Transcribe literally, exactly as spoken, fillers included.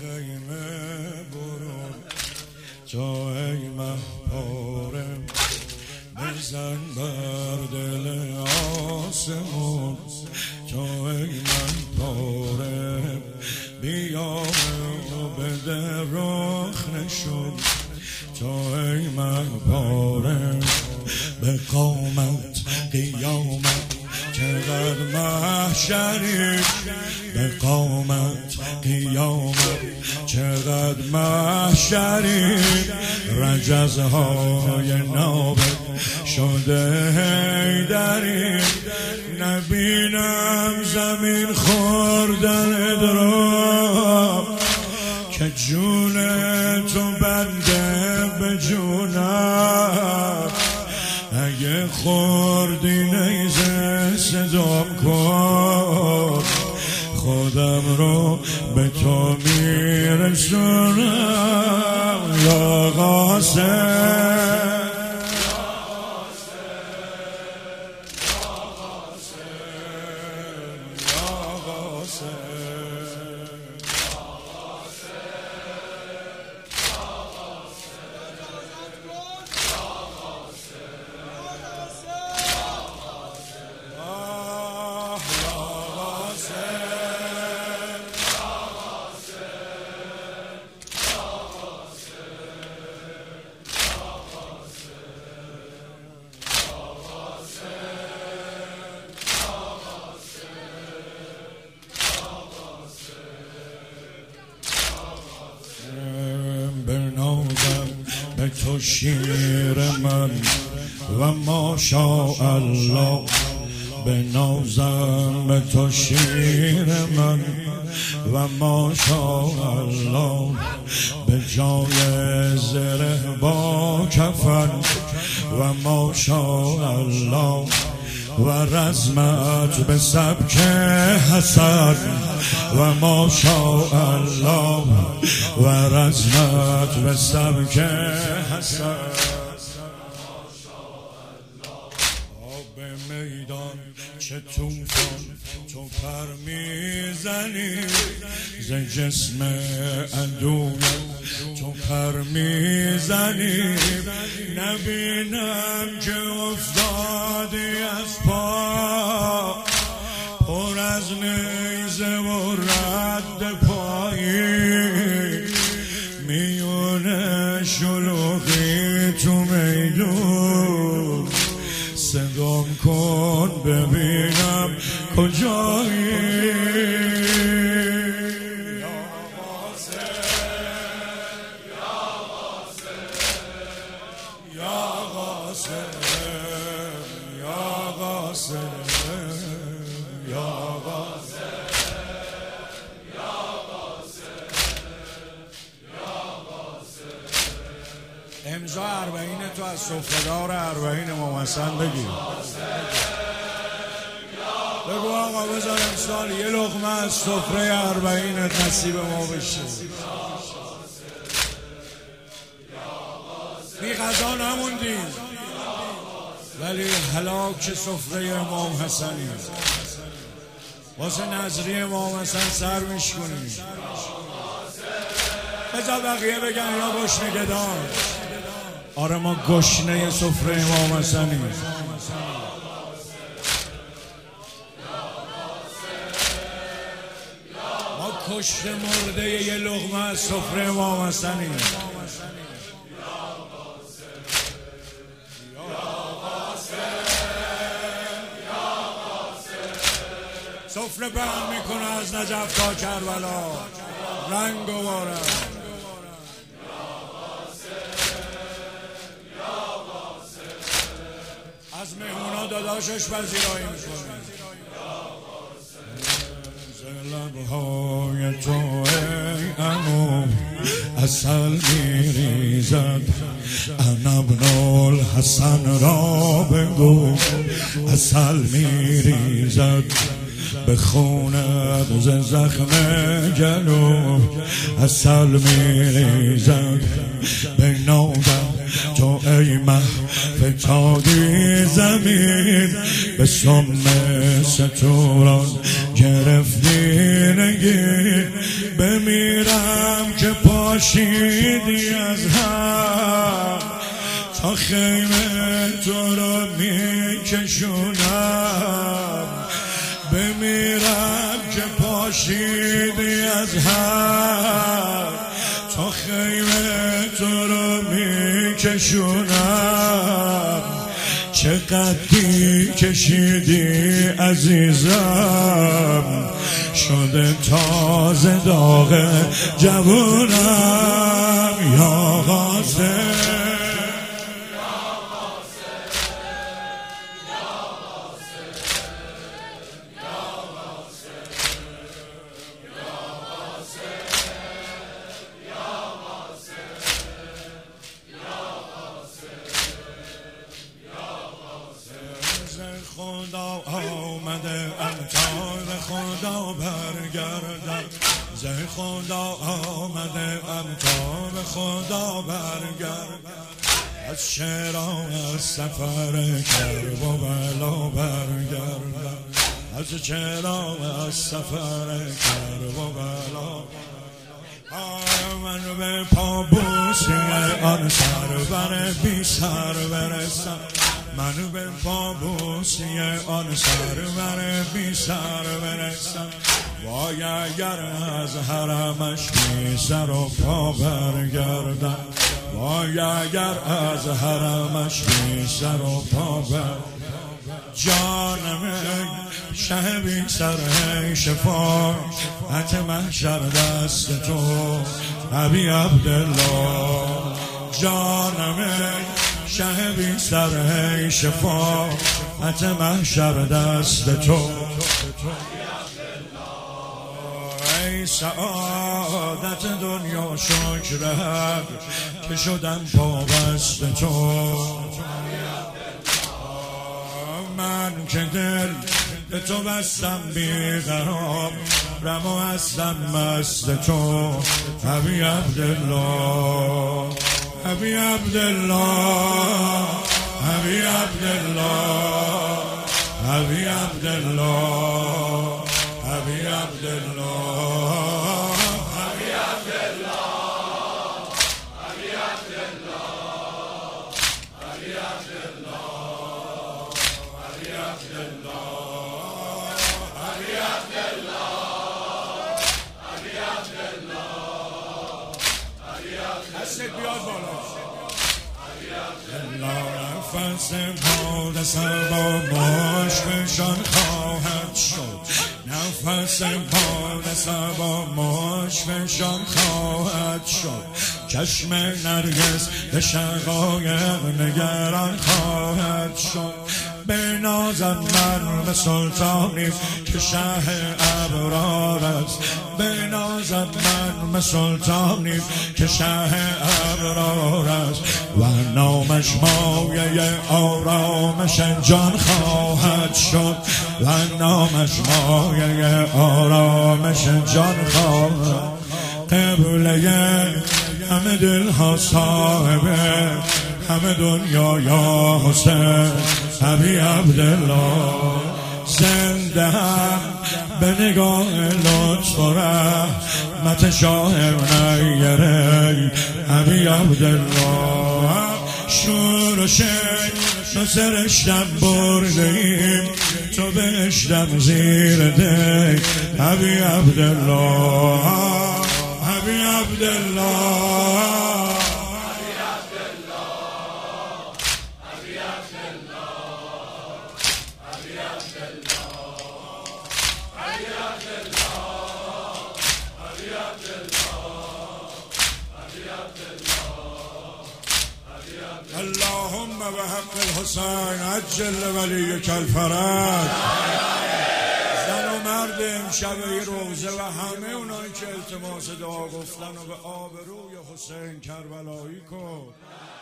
خیمه برون تو ای مهپاره بزن بر دل آسمون تو ای مهپاره بیا و بده رخ نشون تو ای مهپاره به قامت قیامت چقدر محشری به قامت قیامت چقدر محشری رجزهای نابه شده حیدری نبینم زمین خوردن درا که جون تو بنده به جونم اگه خوردی نیزه صدام کن خودم رو به تو میرسونم یا قاسم به تو شیر من و ماشاءالله بنازم به تو شیر من و ماشاءالله به جای زره با کفن و ماشاءالله و رزمت به سبک حسن و ماشاءالله و رزمت به سبک حسن آب میدان چه توفان تو پر میزنی ز جسم عدوم تو پر میزنی نبینم که افتادی از پا پر از نیزه و رد پایی میونه شلوغی تو میدون صدام کن ببینم کجایی امضا اربعین تو از سفره‌دار اربعین امام حسن بگیر بگو آقا بذار امسال یه لقمه از سفره اربعین نصیب ما بشه بی غذا نموندیم ولی هلاک سفره امام حسنی واسه نظری امام حسن سر میشکنیم بذار بقیه بگن یا گشنه گدار آره ما گشنه سفره امام حسنی ما کشته مرده یه لقمه از سفره امام حسنی سفره پهن میکنه از نجف تا کربلا رنگ و بارم از مهمونا داداشش پذیرایی میکنه لبهای تو ای عمو عسل میریزد انا ابن الحسن را بگو عسل میریزد به خونت ز زخم گلو عسل میریزد به نادم تو ای مه فتادی زمین به سم ستوران گرفتی نگین بمیرم پاشیدی از هم، تا خیمه تو رو میکشونم. بمیرم که پاشیدی از هم، تا خیمه تو رو میکشونم. چقدر کشیدی عزیزم، شده تازه داغ جوونم. یا قاسم خدا آمده ام تا به خدا برگردم. ز خدا آمده ام تا به خدا برگردم. از شهرام از سفر کرب و بلا برگردم. از شهرام از سفر کرب و بلا. من به پابوسی آن سرور بی سر برسم. من به پابوسی آن سرور بی سر برسم. وای اگر از حرمش بی سر و پا برگردم. وای اگر از حرمش بی سر و پا برگردم. جانم شه بی سر شفاعت محشر دست تو ابی عبدالله. جانم شه بی سر شفاعت محشر دست تو. ای سعادت دنیا شکر حق که شدم پابست تو. من که دل به تو بستم بیقرار، رم و هستم مست تو ابی عبدالله. ابی عبدالله ابی عبدالله ابی عبدالله ابی عبدالله ابی عبدالله ابی عبدالله ابی عبدالله ابی عبدالله ابی عبدالله. دستت بیاد بالا. نفس پادسر با مشکشان خواهد شد. نفس پادسر با مشکشان خواهد شد. چشم نرگس به شقایق نگران خواهد شد. بنازم من به سلطانی که شه ابرار است. بنازم من به سلطانی که شه ابرار است. و نامش مایه آرامش جان خواهد شد. و نامش مایه آرامش جان خواهد. قبله همه دل ها صاحبه همه دنیا یا حسین ابی عبدالله. زنده هم به نگاه لطف و رحمت شاهر نیره ابی عبدالله. شور و شک تو سرشتم برده ایم، تو بهشتم زیر دی ابی عبدالله. ابی عبدالله اللهم به حق الحسین عجل ولیک الفرج. زن و مرد امشب روزه و همه اونایی که التماس دعا گفتن و به آبروی حسین کربلایی کن.